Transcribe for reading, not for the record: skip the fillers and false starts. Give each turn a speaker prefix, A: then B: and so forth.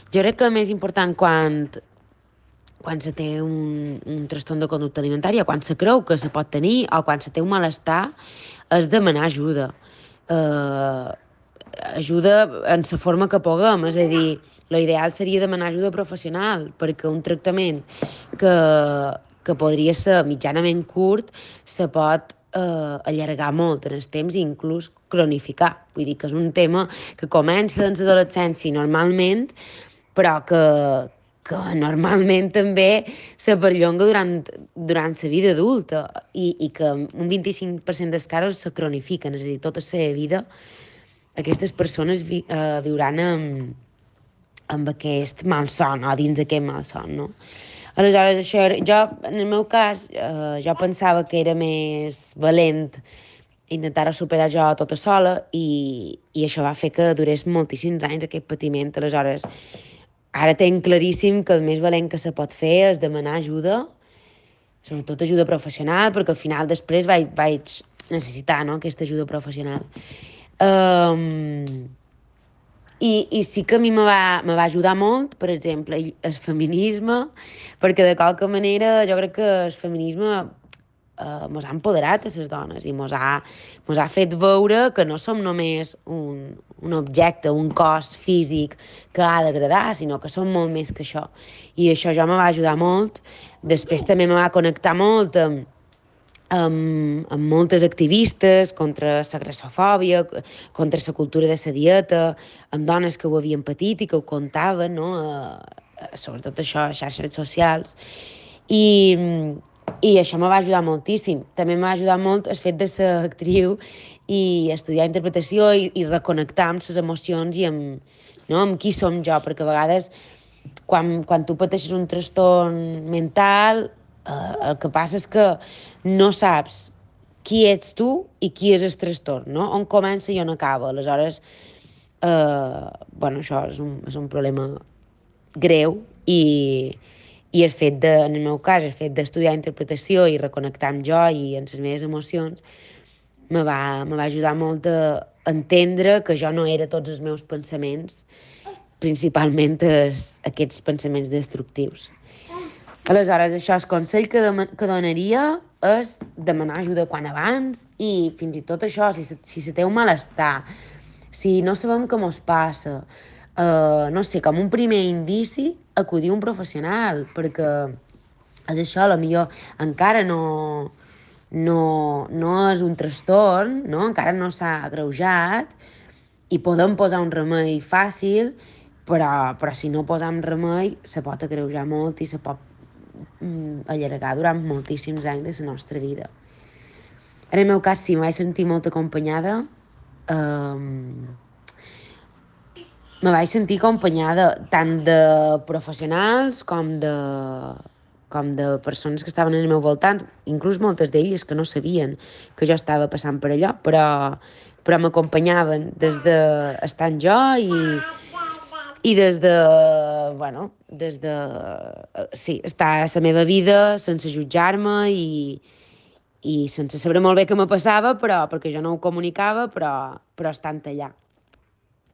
A: Jo crec que el més important quan se té un trastorn de conducta alimentària, quan se creu que se pot tenir o quan se té un malestar, és demanar ajuda. Eh, Ajuda en la forma que puguem, és a dir, l'ideal seria demanar ajuda professional, perquè un tractament que, que podria ser mitjanament curt se pot allargar molt en el temps i inclús cronificar. Vull dir que és un tema que comença en l'adolescència normalment, però que normalment també se perllonga durant la vida adulta i que un 25% dels casos se cronifiquen, és a dir, tota la seva vida aquestes persones viuran amb aquest malson o dins d'aquest malson, no? Aleshores, això era, jo, en el meu cas, jo pensava que era més valent intentar superar jo tota sola i això va fer que durés moltíssims anys aquest patiment. Aleshores, ara tenc claríssim que el més valent que se pot fer és demanar ajuda, sobretot ajuda professional, perquè al final després vaig necessitar, no?, aquesta ajuda professional. Um, i sí que a mi me va ajudar molt, per exemple, el feminisme, perquè de qualque manera jo crec que el feminisme mos ha empoderat a les dones i mos ha fet veure que no som només un objecte, un cos físic que ha d'agradar, sinó que som molt més que això. I això ja me va ajudar molt. Després també me va connectar molt amb moltes activistes contra la grassofòbia, contra la cultura de la dieta, amb dones que ho havien patit i que ho contaven, no? Sobretot això, a xarxes socials. I, i això me va ajudar moltíssim. També me va ajudar molt el fet de ser actriu i estudiar interpretació i reconnectar amb les emocions i amb, no? Amb qui som jo, perquè a vegades quan tu pateixes un trastorn mental, el que passa és que no saps qui ets tu i qui és el trastorn, no? On comença i on acaba. Aleshores, bueno, això és un problema greu i el fet de, en el meu cas, el fet d'estudiar interpretació i reconnectar amb jo i amb les meves emocions me va ajudar molt a entendre que jo no era tots els meus pensaments, principalment aquests pensaments destructius. Aleshores, això, el consell que donaria és demanar ajuda quan abans i fins i tot això, si se té un malestar, si no sabem què mos passa, no sé, com un primer indici, acudir a un professional, perquè és això, millor encara no és un trastorn, no? Encara no s'ha agreujat i podem posar un remei fàcil, però si no posam remei se pot agreujar molt i se pot allargar durant moltíssims anys de la nostra vida. En el meu cas sí, me vaig sentir molt acompanyada. Me vaig sentir acompanyada tant de professionals com de persones que estaven en el meu voltant, inclús moltes d'elles que no sabien que jo estava passant per allò, però m'acompanyaven des de estant jo i des de, bueno, sí, estar a la meva vida sense jutjar-me i sense saber molt bé què me passava, però perquè jo no ho comunicava, però estant allà.